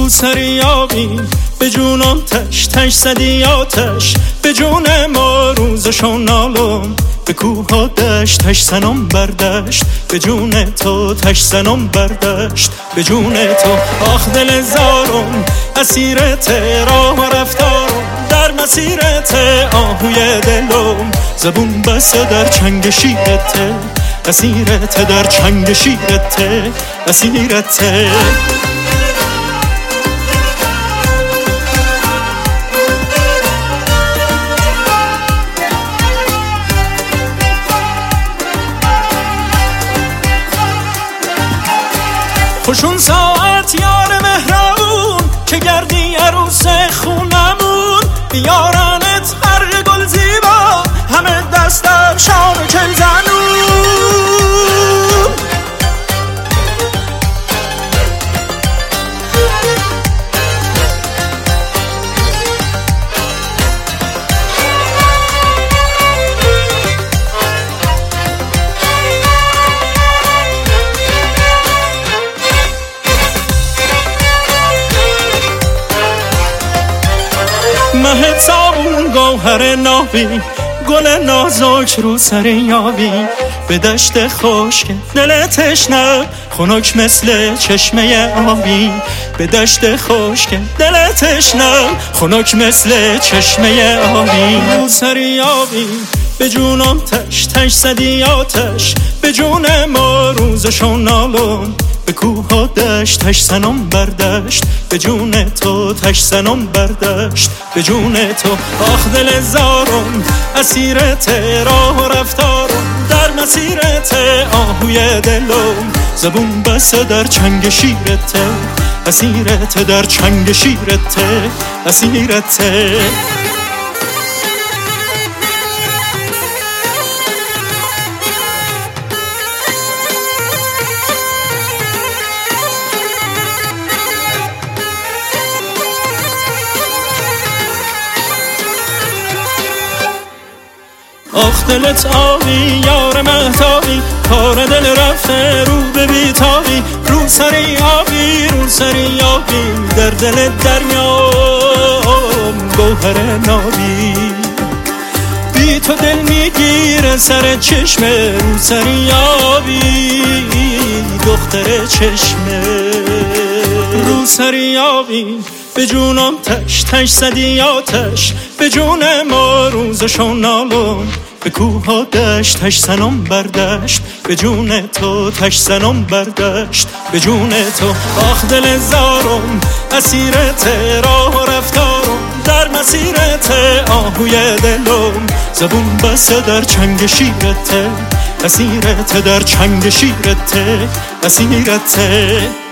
رو سری آبی به جون آتش تش زدی آتش به جون ما روزشو نالم به کوه ها دشت تش زنم بردشت به جون تو تش زنم بردشت به جون تو آخ دل زارم اسیرت راه و رفتارم در مسیرت آهوی دلم زبون بسته در چنگ شیرت اسیرت در چنگ شیرت اسیرت خوشون ساعت یار مهربون که گردی عروس خونمون بیارنت هر گل زیبا همه دستم شام چل زنون مه صابون گوهر نابی گل نازک رو سر یابی به دشت خشک دل تشنه خنک مثل چشمه آبی به دشت خشک دل تشنه خنک مثل چشمه آبی رو سر یابی به جونم تش تش زدی آتش به جون ما روزشو نالم به کوه ها دشت تش زنم بردشت به جون تو تش زنم بردشت به جون تو آخ دل زارم اسیرت راه و رفتارم در مسیرت آهوی دلم زبون بسته در چنگ شیرت اسیرت در چنگ شیرت اسیرت آخ دلت آبی یار مهتابی کار دل رفته رو به بیتابی رو سری آبی رو سری آبی در دل دریام گوهر نابی بی تو دل میگیره سر چشمه رو سری آبی دختر چشمه رو سری آبی به جونم تش تش زدی آتش به جون ما روزشو نالم به کوه ها دشت تش زنم بردشت به جون تو تش زنم بردشت به جون تو آخ دل زارم اسیرت راه و رفتارم در مسیرت آهوی دلم زبون بسته در چنگ شیرت اسیرت در چنگ شیرت اسیرت